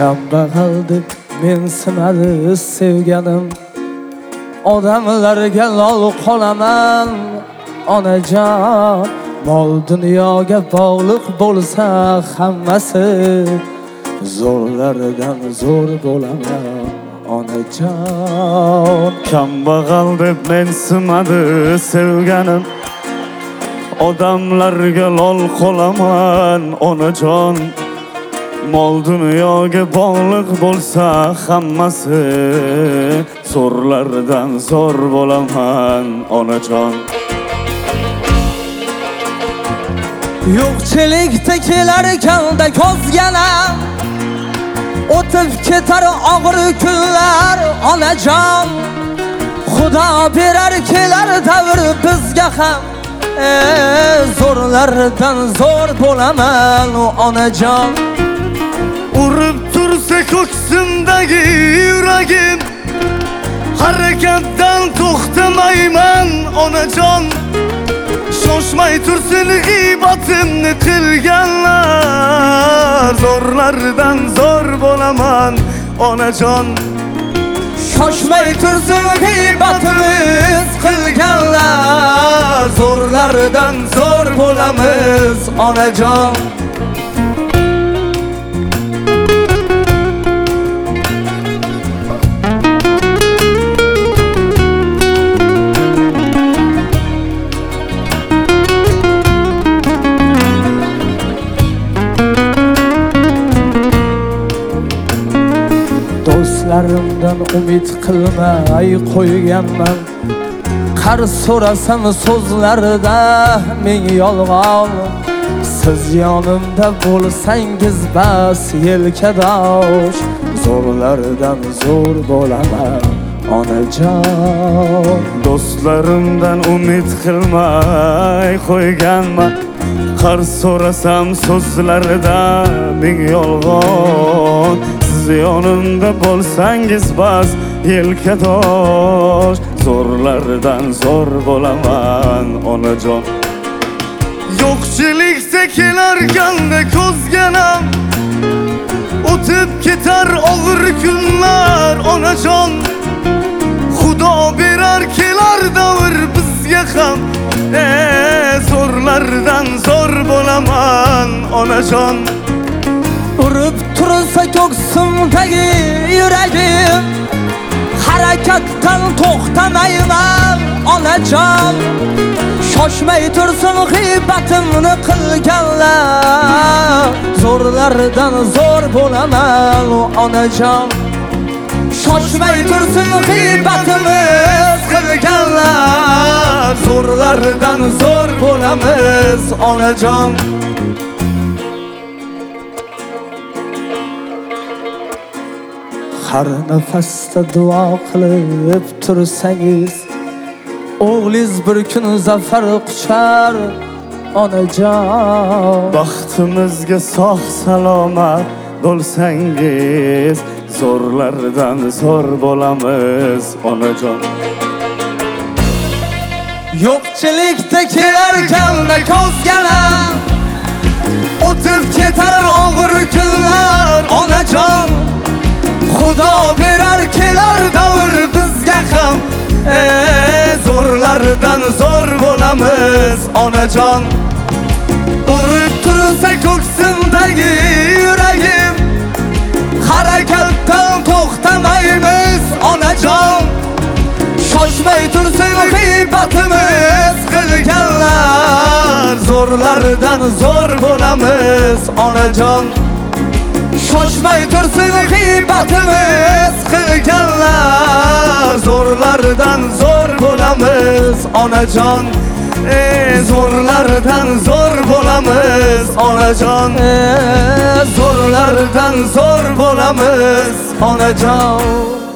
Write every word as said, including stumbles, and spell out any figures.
Kambag'al deb mensimadi sevganim, odamlarga lol qolaman onajon. Mol dunyoga bog'liq bo'lsa hammasi, zo'rlardan zo'r bo'laman onajon. Kambag'al deb mensimadi sevganim, odamlarga lol qolaman onajon. Mol dunyoga bog'liq bo'lsa hammasi, zo'rlardan zo'r bo'laman onajon. Yo'qchilikda kelar kanda ko'zgana, o'tib ketar og'ir kunlar onajon. Xudo berar kelar davr bizga ham, e, zo'rlardan zo'r bo'laman onajon. Urib tursa ko'ksimdagi yuragim, harakatdan to'xtamayman onajon. Shoshmay tursin g'iybatimni qilganlar, zo'rlardan zo'r bo'laman onajon. Shoshmay tursin g'iybatimiz qilganlar, zo'rlardan zo'r bo'lamiz onajon. Do'stlarimdan umid qilmay qo'yganman, qarz so'rasam so'zlarida ming yolg'on. Siz yonimda bo'lsangiz bas yelkadosh, zo'rlardan zo'r bo'laman onajon. Do'stlarimdan umid qilmay qo'yganman, qarz so'rasam so'zlarida ming yolg'on. Siz yonimda bo'lsangiz bas yelkadosh, zo'rlardan zo'r bo'laman onajon. Yo'qchilikda kelarganda ko'zganam, o'tib ketar og'ir kunlar onajon. Xudo berar kelar davr bizga ham, e, zo'rlardan zo'r bo'laman onajon. Urib tursa ko'ksimdagi yuragim, harakatdan to'xtamayman onajon. Shoshmay tursin g'iybatimni qilganlar, zo'rlardan zo'r bo'laman onajon. Shoshmay tursin g'iybatimiz qilganlar, zo'rlardan zo'r bo'lamiz onajon. Har nafasda duo qilib tursangiz, o'g'liz bir kun zafar quchar onajon. Baxtimizga sog' salomat bo'lsangiz, zo'rlardan zo'r bo'lamiz onajon. Yo'qchilikda kelarganda ko'zgalam, o'tib ketar og'ir kunlar onajon. Xudo berar kelar davr bizga ham, e, zo'rlardan zo'r bo'lamiz onajon. Urib tursa ko'ksimdagi yuragim, harakatdan to'xtamaymiz onajon. Shoshmay tursin g'iybatimiz qilganlar, zo'rlardan zo'r bo'lamiz onajon. Shoshmay tursin g'iybatimiz qilganlar, zo'rlardan zo'r bo'lamiz onajon. E, zo'rlardan zo'r bo'lamiz onajon. E, zo'rlardan zo'r bo'lamiz onajon.